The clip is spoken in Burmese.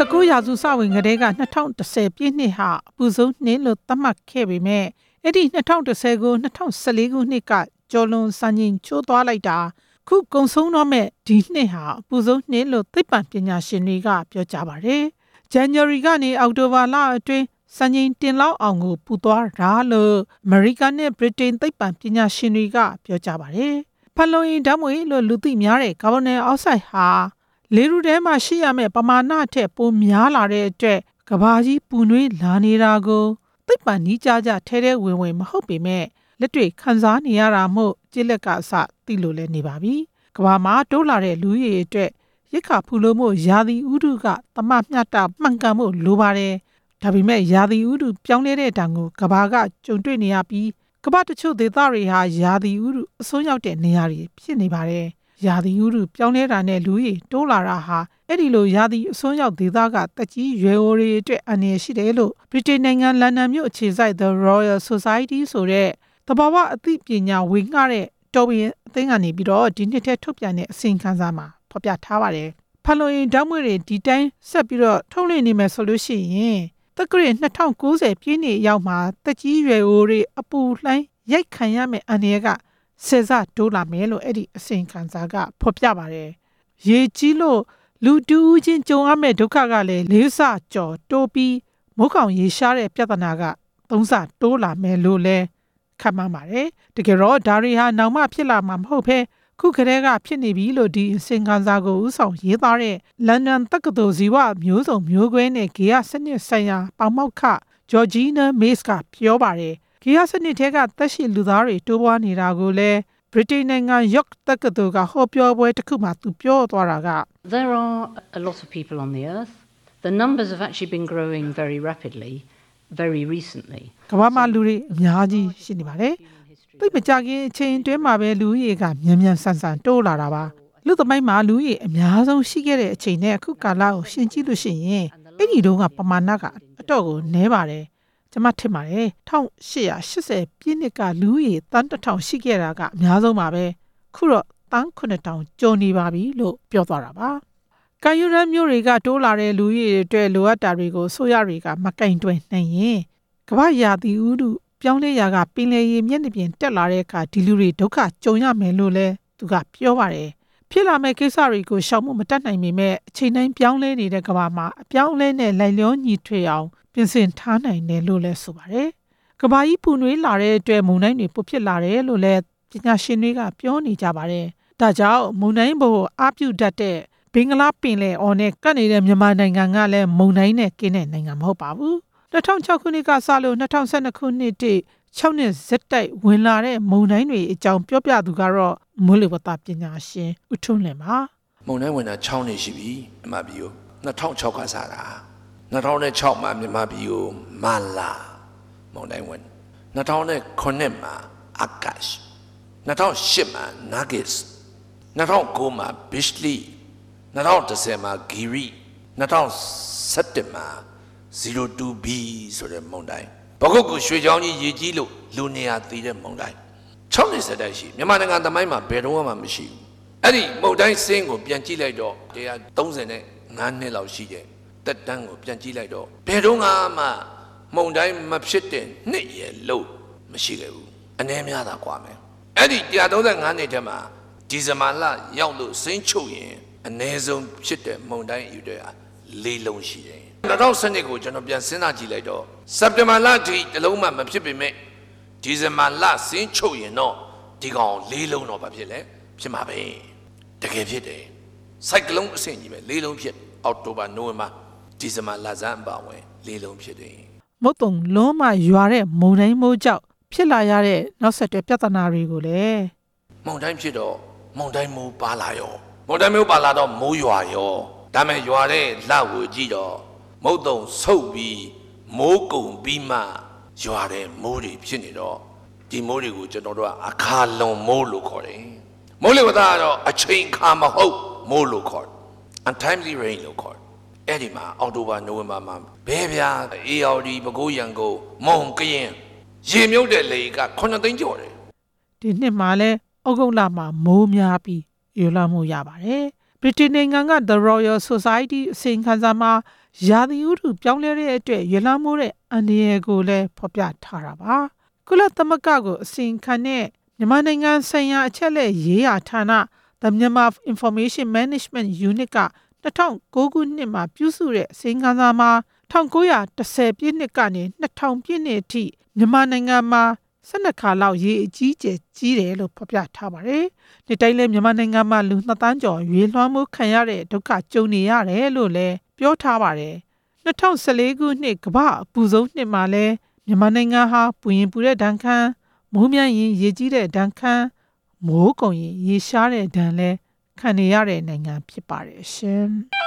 19ရာစုစဝင်ကတည်းက2010ပြည့်နှစ်ဟာအပူဆုံးနှစ်လို့သတ်မှတ်ခဲ့ပေမဲ့အဲ့ဒီ2010ကို2014ခုနှစ်ကကျော်လွန်စံချိန်ချိုးသွားလိုက်တာခုကုံဆုံးတော့မဲ့ဒီနှစ်ဟာအပူဆုံးနှစ်လို့သိပ္ပံပညာရှင်တွေကပြောကြပါတယ်။ January ကနေအောက်တိုဘာလအတွင်းစံချိန်တင်လောက်အောင်ကိုပူသွားတာလို့အမေရိကန်နဲ့ဗြိတိန်သိပ္ပံပညာရှင်တွေကပြောကြပါတယ်။ဖန်လုံအိမ်ဓာတ်ငွေ့လို့လူသိများတဲ့ကာဗွန်ဒိုင်အောက်ဆိုက်ဟာလေထုထဲမှာရှိရမယ့်ပမာဏထက်ပိုများလာတဲ့အတွက်ကမ္ဘာကြီးပူနွေးလာနေတာကိုသိပ္ပံနည်းကြထဲထဲဝင်မဟုတ်ပေမဲ့လက်တွေ့ခန်းစားနေရတာမို့ကြည့်လက်ကအစသိလို့လည်းနေပါပြီ။ကမ္ဘာမှာတိုးလာတဲ့လူကြီးအတွက်ရိက္ခာဖူလုံမှုရာသီဥတုကသမမျှတမှန်ကန်မှုလိုပါတယ်။ဒါပေမဲ့ရာသီဥတုပြောင်းလဲတဲ့တံကိုကမ္ဘာကကြုံတွေ့နေရပြီးကမ္ဘာတချို့ဒေသတွေဟာရာသီဥတုအစွန်းရောက်တဲ့နေရာတွေဖြစ်နေပါတယ်။ရာသီဥတုပြောင်းလဲတာနဲ့လူကြီးတိုးလာတာဟာအဲ့ဒီလိုရာသီအစွန်းရောက်ဒေသကတက်ကြီးရွယ်အိုတွေအတွက်အန္တရာယ်ရှိတယ်လို့ဗြိတိန်နိုင်ငံလန်ဒန်မြို့အခြေစိုက် The Royal Society ဆိုတဲ့သဘာဝအသိပညာဝေငှတဲ့တော်ဝင်အသင်းကနေပြီးတော့ဒီနှစ်ထဲထုတ်ပြန်တဲ့အစီရင်ခံစာမှာဖော်ပြထားပါတယ်။ဖန်လုံအိမ်ဓာတ်ငွေ့တွေဒီတိုင်းဆက်ပြီးတော့ထုတ်လွှင့်နေမယ်ဆိုလို့ရှိရင်တက္ကရာ2090ပြည့်နှစ်ရောက်မှာတက်ကြီးရွယ်အိုတွေအပူလှိုင်းရိုက်ခံရမယ့်အန္တရာယ်ကဆယ်ဆတိုးလာမယ်လို့အဲ့ဒီအစီရင်ခံစာကဖော်ပြပါတယ်။ရေကြီးလို့လူတူးချင်းကြုံရမယ့်ဒုက္ခကလည်း၄ဆကျော်တိုးပြီးမိုးကောင်ရေရှားတဲ့ပြဿနာက၃ဆတိုးလာမယ်လို့လည်းခန့်မှန်းပါတယ်။တကယ်တော့ဒါတွေဟာနောက်မှဖြစ်လာမှာမဟုတ်ဘဲခုခရဲကဖြစ်နေပြီလို့ဒီအစီရင်ခံစာကိုဥဆောင်ရေးသားတဲ့လန်ဒန်တက္ကသိုလ်ဇီဝမျိုးစုံမျိုးကွဲနဲ့ဂေယစနစ်ဆိုင်ရာပေါမောက္ခဂျော်ဂျီနာမေ့စ်ကပြောပါတယ်။ဂေယစနစ်ထဲကသက်ရှိလူသားတွေတိုးပွားနေတာကိုလည်းဗြိတိန်နိုင်ငံယော့ခ်တက္ကသိုလ်ကဟောပြောပွဲတစ်ခုမှာသူပြောသွားတာက There are a lot of people on the earth. The numbers have actually been growing very rapidly very recently. ကမ္ဘာမှာလူတွေအများကြီးရှိနေပါတယ်။သိမကြခင်အချိန်တွင်းမှာပဲလူကြီးကမြန်မြန်ဆန်ဆန်တိုးလာတာပါ။လူသမိုင်းမှာလူကြီးအများဆုံးရှိခဲ့တဲ့အချိန်နဲ့အခုကာလကိုရှင်းကြည့်လို့ရှိရင်အဲ့ဒီတုန်းကပမာဏကအတော့ကိုနည်းပါတယ်။ကျွန်မထင်ပါတယ်1880ပြည့်နှစ်ကလူကြီးတန်း1000ရှိခဲ့တာကအများဆုံးပါပဲ။ခုတော့တန်း9000ကျော်နေပါပြီလို့ပြောသွားတာပါ။ကာယူရန်မျိုးတွေကတိုးလာတဲ့လူကြီးတွေအတွက်လိုအပ်တာတွေကိုဆိုရတွေကမကင်တွယ်နိုင်ရင်ကမ္ဘာရာသီဥတုပြောင်းလဲရာကပင်လယ်ရေမျက်နှာပြင်တက်လာတဲ့အခါဒီလူတွေဒုက္ခကြုံရမယ်လို့လည်းသူကပြောပါတယ်ဖြစ်လာမယ့်ကိစ္စတွေကိုရှောင်မှုမတတ်နိုင်ပေမဲ့အချိန်တိုင်းပြောင်းလဲနေတဲ့ကမ္ဘာမှာအပြောင်းအလဲနဲ့လိုက်လျောညီထွေအောင်ပြင်ဆင်ထားနိုင်တယ်လို့လည်းဆိုပါတယ်ကမ္ဘာကြီးပူနွေးလာတဲ့အတွက်မုန်တိုင်းတွေပိုဖြစ်လာတယ်လို့လည်းပညာရှင်တွေကပြောနေကြပါတယ်ဒါကြောင့်မုန်တိုင်းဘို့အားပြုတတ်တဲ့ဘင်္ဂလားပင်လယ်အော်နဲ့ကပ်နေတဲ့မြန်မာနိုင်ငံကလည်းမုန်တိုင်းနဲ့ကင်းတဲ့နိုင်ငံမဟုတ်ပါဘူး2006ခုနှစ်ကစလို့2012ခုနှစ်ထိ6နှစ်ဇက်တိုက်ဝင်လာတဲ့မုန်တိုင်းတွေအကြောင်းပြောပြသူကတော့မိုးလေဝသပညာရှင်ဦးထွန်းလင်းပါမုန်တိုင်းဝင်တာ6နှစ်ရှိပြီမြန်မာပြည်ကို2006ကစတာ2006မှာမြန်မာပြည်ကိုမာလာမုန်တိုင်းဝင်2009မှာအာကာရှ်2008မှာနာဂစ်2009မှာဘစ်လီ2010မှာဂီရီ2017မှာ 02B ဆိုတဲ့မုန်တိုင်းဘခုတ်ကိုရွှေချောင်းကြီးရေကြီးလို့လူနေရာတည်တဲ့မုန်တိုင်း6နှစ်ဆက်တိုက်ရှိမြန်မာနိုင်ငံသမိုင်းမှာဘယ်တော့မှမရှိဘူးအဲ့ဒီမုန်တိုင်းစင်းကိုပြန်ကြည့်လိုက်တော့135နှစ်လောက်ရှိတဲ့တက်တန်းကိုပြန်ကြည့်လိုက်တော့ဘယ်တော့မှမုန်တိုင်းမဖြစ်တဲ့နှစ်ရလို့မရှိခဲ့ဘူးအနည်းများသာကွာမယ်အဲ့ဒီ135နှစ်ထဲမှာဒီဇင်ဘာလရောက်လို့စင်းချုပ်ရင်အနည်းဆုံးဖြစ်တဲ့မုန်တိုင်းယူတဲ့၄လုံးရှိတယ်2012ကိုကျွန်တော်ပြန်စဉ်းစားကြည့်လိုက်တော့စက်တင်ဘာလထိတလုံးမှမဖြစ်ပေမဲ့ဒီဇင်ဘာလစင်းချုပ်ရင်တော့ဒီကောင်၄လုံးတော့ဘာဖြစ်လဲဖြစ်မှာပဲတကယ်ဖြစ်တယ်စိုက်ကလုံးအဆင့်ကြီးပဲ၄လုံးဖြစ်အောက်တိုဘာနိုဝင်ဘာဒီဇင်ဘာလဆန်းအပါဝင်၄လုံးဖြစ်တယ်မုတ်တုံလုံးမရွာတဲ့မုန်တိုင်းမိုးကြောင့်ဖြစ်လာရတဲ့နောက်ဆက်တွဲပြဿနာတွေကိုလည်းမုန်တိုင်းဖြစ်တော့မုန်တိုင်းမိုးပါလာရောမုန်တိုင်းမိုးပါလာတော့မိုးရွာရောဒါမဲ့ရွာတဲ့လောက်ကိုကြည့်တော့မုတ်တုံဆုပ်ပြီးမိုးကုံပြီးမှရွာတဲ့မိုးတွေဖြစ်နေတော့ဒီမိုးတွေကိုကျွန်တော်တို့ကအခါလွန်မိုးလို့ခေါ်တယ်မိုးလေဝသကတော့အချိန်ခါမဟုတ်မိုးလို့ခေါ်တယ် untimely rain လို့ခေါ်တယ်အဲ့ဒီမှာအောက်တိုဘာနိုဝင်ဘာမှာဘဲပြားအေးအော်ဒီပဲခူးရန်ကုန်မုံကရင်ရေမြုပ်တဲ့လေက9သိန်းကျော်တယ်ဒီနှစ်မှာလဲဩဂုတ်လမှာမိုးများပြီးရေလွှမ်းမှုရပါတယ်ဗြိတိန်နိုင်ငံက The Royal Society အစီရင်ခံစာမှာရာသီဥတုပြောင်းလဲတဲ့အတွက်ရေလွှမ်းမိုးတဲ့အန္တရာယ်ကိုလည်းဖော်ပြထားတာပါကုလသမဂ္ဂကိုအစီရင်ခံတဲ့မြန်မာနိုင်ငံဆိုင်ရာအချက်အလက်ရေးရာဌာန The Myanmar Information Management Unit က2009ခုနှစ်မှာပြုစုတဲ့အစီရင်ခံစာမှာ1910ပြည့်နှစ်ကနေ2000ပြည့်နှစ်အထိမြန်မာနိုင်ငံမှာ12ခါလောက်ရေအကြီးကျယ်ကြီးတယ်လို့ဖော်ပြထားပါတယ်။ဒီတိုင်းလည်းမြန်မာနိုင်ငံမှာလူ2သန်းကျော်ရေလွှမ်းမိုးခံရတဲ့ဒုက္ခကြုံနေရတယ်လို့လည်းပြောထားပါတယ်။2014ခုနှစ်ကမ္ဘာအပူဆုံးနှစ်မှာလည်းမြန်မာနိုင်ငံဟာပူရင်ပူတဲ့ဒဏ်ခံမိုးများရင်ရေကြီးတဲ့ဒဏ်ခံမိုးကုန်ရင်ရေရှားတဲ့ဒဏ်လည်းခံနေရတဲ့နိုင်ငံဖြစ်ပါတယ်ရှင်။